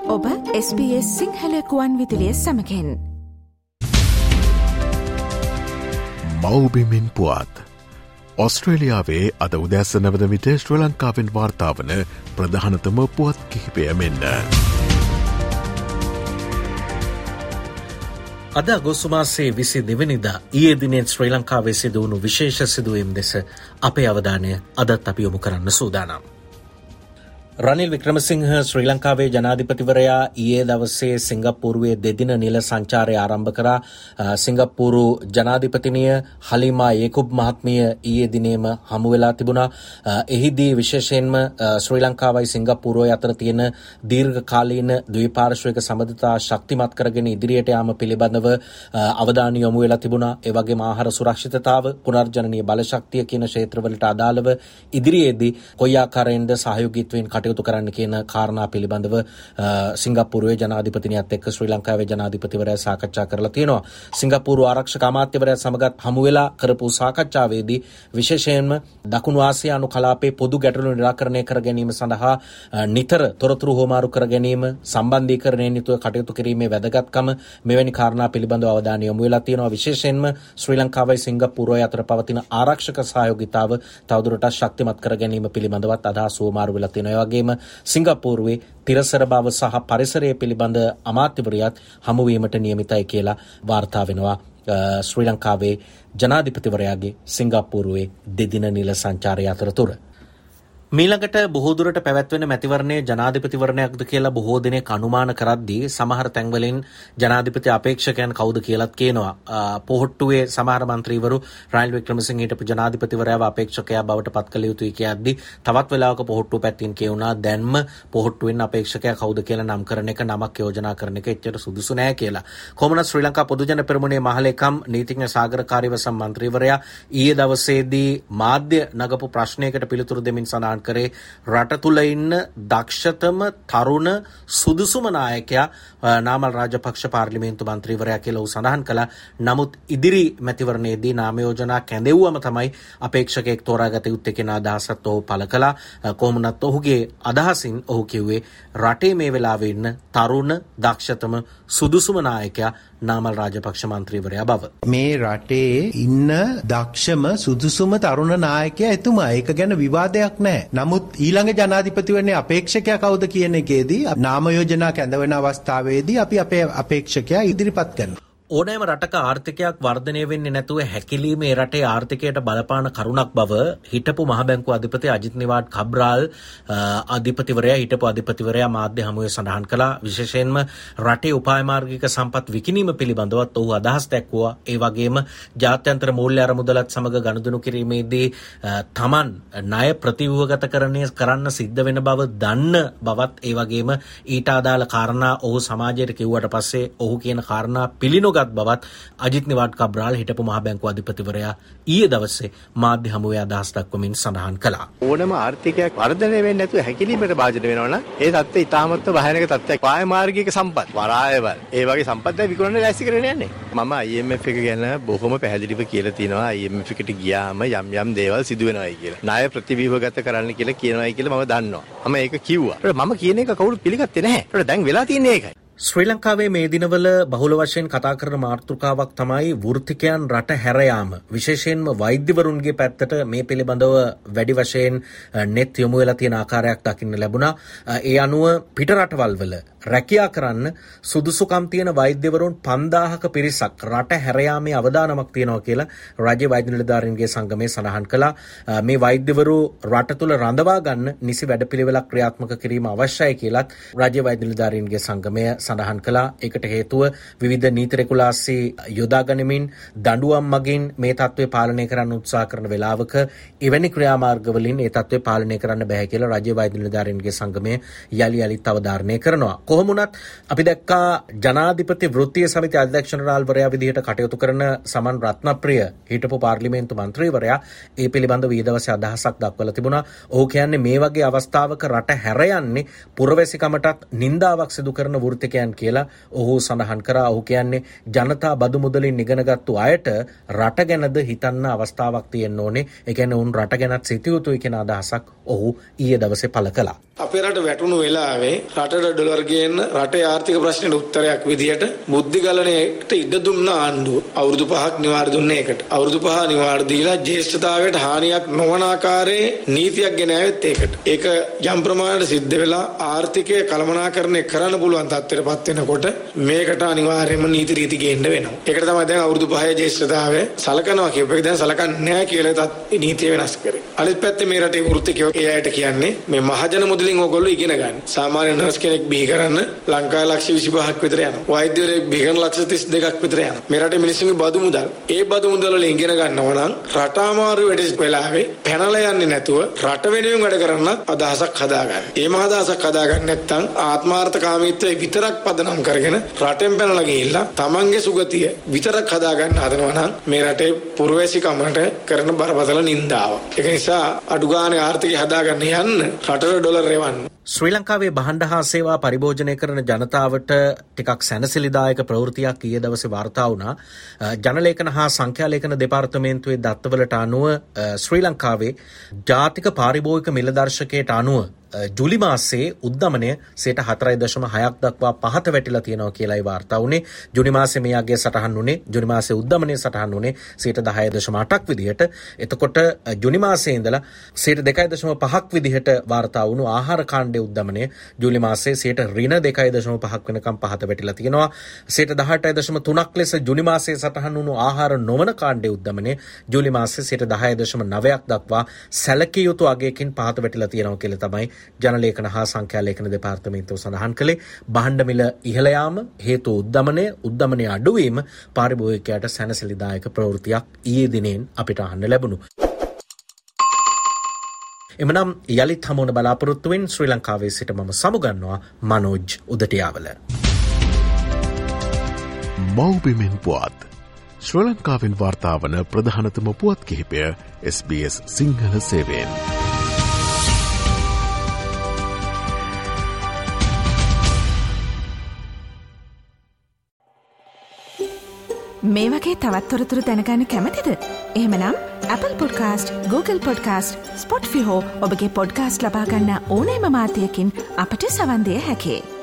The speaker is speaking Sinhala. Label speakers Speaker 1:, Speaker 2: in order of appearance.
Speaker 1: ඔබ SBS සිංහල කුවන් විදුලිය සමගින්
Speaker 2: මව්බිමින් පුවත් ඔස්ට්‍රේලියාවේ අද උදැසන වන විට ශ්‍රී ලංකාවෙන් වාර්තා වන ප්‍රධානතම පුවත් කිහිපය මෙන්න.
Speaker 3: අද අගෝස්තු මාසයේ 22 වෙනිදා ඊයේ දිනේ ශ්‍රී ලංකාවේ සිදු වුණු විශේෂ සිදුවීම් දෙස අපේ අවධානය අදත් අපි යොමු කරන්න සූදානම්. රනිල් වික්‍රමසිංහ ශ්‍රී ලංකාවේ ජනාධිපතිවරයා ඊයේ දවසේ සිංගප්පූරුවේ දෙදින නිල සංචාරය ආරම්භ කරා. සිංගප්පූරු ජනාධිපතිනිය හලිමා යේකුබ් මහත්මිය ඊයේ දිනේම හමු වෙලා තිබුණා. එහිදී විශේෂයෙන්ම ශ්‍රී ලංකාවයි සිංගප්පූරුවයි අතර තියෙන දීර්ඝකාලීන ද්විපාර්ශ්වික සම්බන්ධතා ශක්තිමත් කරගෙන ඉදිරියට යාම පිළිබඳව අවධානය යොමු වෙලා තිබුණා. ඒ වගේම ආහාර සුරක්ෂිතතාව, පුනර්ජනනීය බලශක්තිය කියන ක්ෂේත්‍රවලට අදාළව ඉදිරියේදී කොයි ආකාරයෙන්ද සහයෝගීත්වයෙන් කටයුතු කරන්න කියන කාරණා පිළිබඳව සිංගප්පූරුවේ ජනාධිපතිනියත් එක්ක ශ්‍රී ලංකාවේ ජනාධිපතිවරයා සාකච්ඡා කරලා තියෙනවා. සිංගප්පූරු ආරක්ෂක අමාත්‍යවරයා සමගත් හමු වෙලා කරපු සාකච්ඡාවේදී විශේෂයෙන්ම දකුණු ආසියානු කලාපයේ පොදු ගැටලු නිරාකරණය කර ගැනීම සඳහා නිතර තොරතුරු හොමාරු කර ගැනීම, සම්බන්ධීකරණයෙන් යුතුව කටයුතු කිරීමේ වැදගත්කම මෙවැනි කාරණා පිළිබඳව අවධානය යොමු වෙලා තියෙනවා. විශේෂයෙන්ම ශ්‍රී ලංකාවයි සිංගප්පූරුවයි අතර පවතින ආරක්ෂක සහයෝගීතාව තවදුරටත් ශක්තිමත් කර ගැනීම පිළිබඳවත් අදහස් හොමාරු වෙලා තියෙනවා. වගේම සිංගප්පූරුවේ තිරසර බව සහ පරිසරය පිළිබඳ අමාත්‍යවරයාත් හමුවීමට නියමිතයි කියලා වාර්තා වෙනවා. ශ්‍රී ලංකාවේ ජනාධිපතිවරයාගේ සිංගප්පූරුවේ දෙදින නිල සංචාරය අතරතුර මීළඟට බොහෝ දුරට පැවැත්වෙන මැතිවරණයේ ජනාධිපතිවරණයක්ද කියලා බොහෝ දෙනෙක් අනුමාන කරද්දී සමහර තැන්වලින් ජනාධිපති අපේක්ෂකයන් කවුද කියලාත් කියනවා. පොහොට්ටුවේ සමහර මන්ත්‍රීවරු රනිල් වික්‍රමසිංහ හිටපු ජනාධිපතිවරයාව අපේක්ෂකයා බවට පත් කළ යුතුයි කියද්දී තවත් වෙලාවක පොහොට්ටුව පැත්තෙන් කියුණා දැන්ම පොහොට්ටුවෙන් අපේක්ෂකයා කවුද කියලා නම් කරන එක, නමක් යෝජනා කරන එක එච්චර සුදුසු නෑ කියලා. කොහොමද ශ්‍රී ලංකා පොදුජන පෙරමුණේ මහලේකම් නීතිඥ සාගර කාර්යවසම් මන්ත්‍රීවරයා ඊයේ දවසේදී මාධ්‍ය නගපු ප්‍රශ්නයකට පිළිතුරු දෙමින් සඳහන් කරේ රට තුළ ඉන්න දක්ෂතම තරුණ සුදුසුම නායකයා නාමල් රාජපක්ෂ පාර්ලිමේන්තු මන්ත්‍රීවරයා කියලා ඌ සඳහන් කළා. නමුත් ඉදිරි මැතිවරණයේදී නාම යෝජනා කැඳෙව්වම තමයි අපේක්ෂකයෙක් තෝරාගත යුත්තේ කියන අදහසත් ඔහු පළ කළා. කොහොමුණත් ඔහුගේ අදහසින් ඔහු කිව්වේ රටේ මේ වෙලාවේ ඉන්න තරුණ දක්ෂතම සුදුසුම නායකයා නාමල් රාජපක්ෂ මන්ත්‍රීවරයා බව.
Speaker 4: මේ රටේ ඉන්න දක්ෂම සුදුසුම තරුණ නායකයා එතුමා. ඒක ගැන විවාදයක් නැහැ. නමුත් ඊළඟ ජනාධිපතිවරණයේ අපේක්ෂකයා කවුද කියන එකේදී නාම යෝජනා කැඳවන අවස්ථාවේදී අපි අපේ අපේක්ෂකයා ඉදිරිපත් කරනවා.
Speaker 3: ඕනෑම රටක ආර්ථිකයක් වර්ධනය වෙන්නේ නැතුව හැකිලීම ඒ රටේ ආර්ථිකයට බලපාන කරුණක් බව හිටපු මහ බැංකුව අධිපති අජිත් නිවාඩ් කබ්‍රාල් හිටපු අධිපතිවරයා මාධ්‍ය හමුවේ සඳහන් කළා. විශේෂයෙන්ම රටේ උපාය මාර්ගික සම්පත් විකිණීම පිළිබඳවත් ඔහු අදහස් දැක්වුවා. ඒ වගේම ජාත්‍යන්තර මූල්‍ය අරමුදලත් සමග ගනුදෙනු කිරීමේදී තමන් ණය ප්‍රතිව්‍යුහගත කරන්න සිද්ධ වෙන බව දන්න බවත්, ඒ වගේම ඊට අදාළ කාරණා ඔහු සමාජයට කිව්වට පස්සේ ඔහු කියන කාරණා පිළිනොගත් බවත් අජිත් නිවාඩ් කබ්‍රාල් හිටපු මහ බැංකුව අධිපතිවරයා ඊයේ දවසේ මාධ්‍ය හමුවේ අදහස් දක්වමින් සඳහන් කළා.
Speaker 5: ඕනම ආර්ථිකයක් වර්ධනය වෙන්නේ නැතුව හැකිලීමට භාජනය වෙනවා නම් ඒ තත්ත්වය ඉතාමත්ම භයානක තත්ත්වයක්. පාය මාර්ගික සම්පත්, වරායවල්, ඒ වගේ සම්පත් දැන් විකුණන්න ලෑස්ති කරගෙන යන්නේ. මම IMF එක ගැන බොහොම පැහැදිලිව කියලා තියෙනවා. IMF එකට ගියාම යම් දේවල් සිදු වෙනවායි කියලා. ණය ප්‍රතිව්‍යුහගත කරන්න කියලා කියනවායි කියලා මම දන්නවා. මම ඒක කිව්වා. මම කියන එක කවුරුත් පිළිගත්තේ නැහැ. දැන් වෙලා තියෙන්නේ ඒකයි.
Speaker 3: ශ්‍රී ලංකාවේ මේ දිනවල බහුල වශයෙන් කතා කරන මාතෘකාවක් තමයි වෘත්තිකයන් රට හැර යාම. විශේෂයෙන්ම වෛද්‍යවරුන්ගේ පැත්තට මේ පිළිබඳව වැඩි වශයෙන් net යොමු වෙලා තියෙන ආකාරයක් දකින්න ලැබුණා. ඒ අනුව පිට රටවල් වල රැකියා කරන්න සුදුසුකම් තියෙන වෛද්‍යවරුන් 5000ක පිරිසක් රට හැර යාමේ අවදානමක් තියෙනවා කියලා රාජ්‍ය වෛද්‍ය නිලධාරීන්ගේ සංගමය සඳහන් කළා. මේ වෛද්‍යවරු රට තුල රඳවා ගන්න නිසි වැඩපිළිවෙලක් ක්‍රියාත්මක කිරීම අවශ්‍යයි කියලත් රාජ්‍ය වෛද්‍ය නිලධාරීන්ගේ සංගමය සඳහන් කළා. ඒකට හේතුව විවිධ නීති රෙගුලාසි යොදා ගනිමින් දඬුවම් මගින් මේ තත්ත්වය පාලනය කරන්න උත්සාහ කරන වෙලාවක එවැනි ක්‍රියාමාර්ග වලින් ඒ තත්ත්වය පාලනය කරන්න බෑ කියලා රාජ්‍ය වෛද්‍ය නිලධාරීන්ගේ සංගමය යලි යලිත් අවධාරණය කරනවා. කොහොම වුණත් අපි දැක්කා ජනාධිපති වෘත්තීය සමිති අධ්‍යක්ෂ ජනරාල්වරයා විදිහට කටයුතු කරන සමන් රත්නප්‍රිය හිටපු පාර්ලිමේන්තු මන්ත්‍රීවරයා ඒ පිළිබඳව ඊ දවසේ අදහසක් දක්වලා තිබුණා. ඔහු කියන්නේ මේ වගේ අවස්ථාවක රට හැර යන්නේ පුරවැසිකමටත් නින්දාවක් සිදු කරන වෘත්තිකයන් කියලා ඔහු සඳහන් කරා. ඔහු කියන්නේ ජනතා බදු මුදලින් ඉගෙනගත්තු අයට රට ගැනද හිතන්න අවස්ථාවක් තියෙන්න ඕනේ. ඒ කියන්නේ උන් රට ගැනත් සිතිය යුතුයි කියන අදහසක් ඔහු ඊයේ දවසේ පළ කළා.
Speaker 6: අපේ රට වැටුණු වෙලාවේ රටට ඩොලර්ගේ ගේන්න රටේ ආර්ථික ප්‍රශ්නෙට උත්තරයක් විදියට බුද්ධි ගලණයට ඉඩ දුන්න ආණ්ඩුව අවුරුදු 5ක් නිවාඩු දුන්නේ ඒකට. අවුරුදු 5 නිවාඩු දීලා ජ්‍යෙෂ්ඨතාවයට හානියක් නොවන ආකාරයේ නීතියක් ගෙනාවෙත් ඒකට. ඒක යම් ප්‍රමාණයට සිද්ධ වෙලා ආර්ථිකය කළමනාකරණය කරන්න පුළුවන් තත්ත්වයටපත් වෙනකොට මේකට අනිවාර්යයෙන්ම නීති රීති ගේන්න වෙනවා. ඒකට තමයි දැන් අවුරුදු 5 ජ්‍යෙෂ්ඨතාවය සලකනවා කියපේක දැන් සලකන්නේ නැහැ කියලා නීතිය වෙනස් කරේ. අනිත් පැත්තේ මේ රටේ වෘත්තිකයෝ ඒ අයට කියන්නේ මේ මහජන මුදලින් ඕගොල්ලෝ ඉගෙන ගන්න. සාමාන්‍ය නර්ස් කෙනෙක් බිහි කරන්න ලංකාවේ ලක්ෂ 25ක් විතර යනවා. වෛද්‍යවරයෙක් බිහි කරන ලක්ෂ 32ක් විතර යනවා. මේ රටේ මිනිස්සුන්ගේ බදු මුදල්. ඒ බදු මුදල් වල ඉගෙන ගන්නවා නම් රට අමාරු වැඩ වෙලාවේ පැනලා යන්නේ නැතුව රට වෙනුවෙන් වැඩ කරන්න අදහසක් හදාගන්න. එහෙම අදහසක් හදාගන්න නැත්නම් ආත්මාර්ථකාමීත්වයේ විතරක් පදනම් කරගෙන රටෙන් පැනලා ගිහිල්ලා තමන්ගේ සුගතිය විතරක් හදාගන්න හදනවා නම් මේ රටේ පුරවැසිකමට කරන බරපතල නින්දාවක්. ඒක නිසා අඩු ගානේ ආර්ථිකය හදාගන්න යන්න රටට ඩොලර් එවන්න.
Speaker 3: ශ්‍රී ලංකාවේ භාණ්ඩ හා සේවා පරිභෝජනය කරන ජනතාවට ටිකක් සැනසිලිදායක ප්‍රවෘත්තියක් ඊයේ දවසේ වාර්තා වුණා. ජනලේඛන හා සංඛ්‍යාලේඛන දෙපාර්තමේන්තුවේ දත්තවලට අනුව ශ්‍රී ලංකාවේ ජාතික පාරිභෝගික මිල දර්ශකයට අනුව ජුලි මාසයේ උද්දමනය 4.6ක් දක්වා පහත වැටිලා තියෙනවා කියලායි වාර්තා වුණේ. ජුනි මාසයේ මේ අගය සටහන් වුණේ ජුනි මාසයේ උද්දමනය සටහන් වුණේ 10.8ක් විදිහට. එතකොට ජුනි මාසයේ ඉඳලා 2.5ක් විදිහට වාර්තා වුණු ආහාර කාණ්ඩයේ උද්දමනය ජූලි මාසයේ 2.5ක් වෙනකම් පහත වැටිලා තියෙනවා. 18.3ක් ලෙස ජුනි මාසයේ සටහන් වුණු ආහාර නොවන කාණ්ඩයේ උද්දමනය ජූලි මාසයේ 10.9ක් දක්වා සැලකිය යුතු අගයකින් පහත වැටිලා තියෙනවා කියලා තමයි ජනලේඛන හා සංඛ්‍යාලේඛන දෙපාර්තමේන්තුව සඳහන් කළේ. භාණ්ඩ මිල ඉහළ යාම හේතු උද්දමනය අඩුවීම පාරිභෝගිකයාට සැනසිලිදායක ප්‍රවෘත්තියක් ඊයේ දිනෙන් අපිට අහන්න ලැබුණු. එමනම් යලිත් හමුවන බලාපොරොත්තුවෙන් ශ්‍රී ලංකාවේ සිට මම සමුගන්නවා මනෝජ් උදටියාවල.
Speaker 2: මව්බිමෙන් පුවත් ශ්‍රී ලංකාවෙන් වාර්තාවන ප්‍රධානතම පුවත් කිහිපය SBS සිංහල සේවයෙන්.
Speaker 1: මේ වගේ තවත් තොරතුරු දැනගන්න කැමතිද? එහෙමනම් Apple Podcast, Google Podcast, Spotify හෝ ඔබගේ පොඩ්කාස්ට් ලබා ගන්න ඕනෑම මාධ්‍යයකින් අපට සවන් දෙන්න හැකියි.